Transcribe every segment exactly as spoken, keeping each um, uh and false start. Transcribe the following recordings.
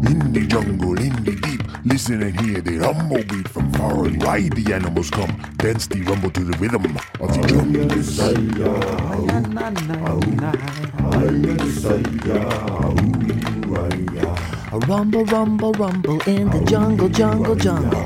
In the jungle, in the deep, listen and hear the rumble beat. From far and wide the animals come, dance the rumble to the rhythm of the jungle. A rumble, rumble, rumble in the jungle, jungle, jungle.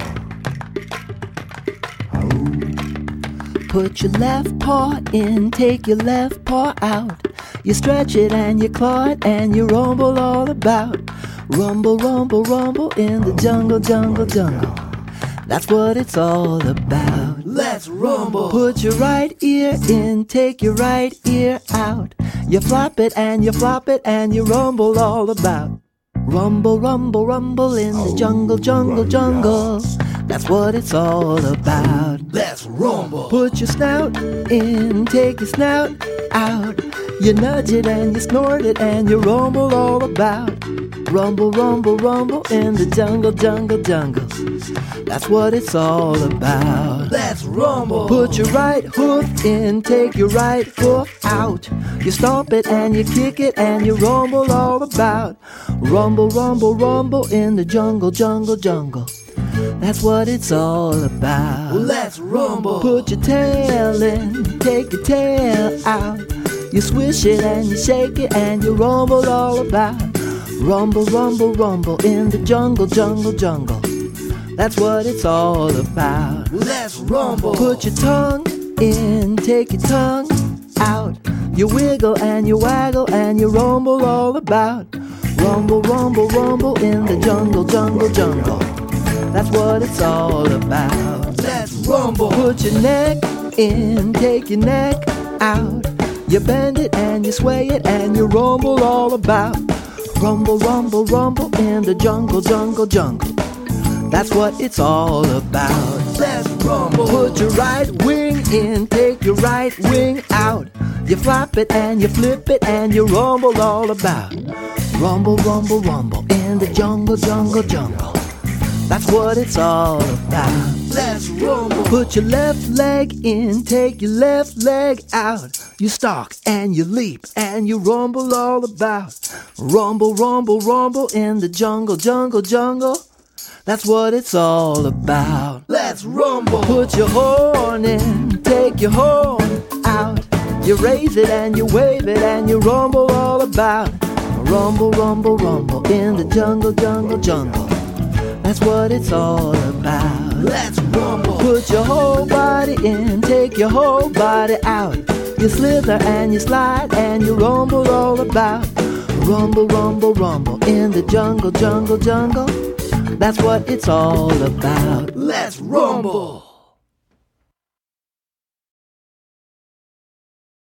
Put your left paw in, take your left paw out. You stretch it and you claw it and you rumble all about. Rumble, rumble, rumble in the jungle, jungle, jungle. That's what it's all about. Let's rumble. Put your right ear in, take your right ear out. You flop it and you flop it and you rumble all about. Rumble, rumble, rumble in the jungle, jungle, jungle. That's what it's all about. Let's rumble. Put your snout in, take your snout out. You nudge it and you snort it and you rumble all about. Rumble, rumble, rumble in the jungle, jungle, jungle. That's what it's all about. Let's rumble. Put your right hoof in, take your right hoof out. You stomp it and you kick it and you rumble all about. Rumble, rumble, rumble in the jungle, jungle, jungle. That's what it's all about. Let's rumble. Put your tail in, take your tail out. You swish it and you shake it and you rumble all about. Rumble, rumble, rumble in the jungle, jungle, jungle. That's what it's all about. Let's rumble. Put your tongue in, take your tongue out. You wiggle and you waggle and you rumble all about. Rumble, rumble, rumble in the jungle, jungle, jungle. That's what it's all about. Let's rumble. Put your neck in, take your neck out. You bend it and you sway it and you rumble all about. Rumble, rumble, rumble in the jungle, jungle, jungle. That's what it's all about. Let's rumble. Put your right wing in, take your right wing out. You flop it and you flip it and you rumble all about. Rumble, rumble, rumble in the jungle, jungle, jungle. That's what it's all about. Let's rumble. Put your left leg in, take your left leg out. You stalk and you leap and you rumble all about. Rumble, rumble, rumble in the jungle, jungle, jungle. That's what it's all about. Let's rumble. Put your horn in, take your horn out. You raise it and you wave it and you rumble all about. Rumble, rumble, rumble in the jungle, jungle, jungle. That's what it's all about. Let's rumble. Put your whole body in, take your whole body out. You slither and you slide and you rumble all about. Rumble, rumble, rumble in the jungle, jungle, jungle. That's what it's all about. Let's rumble.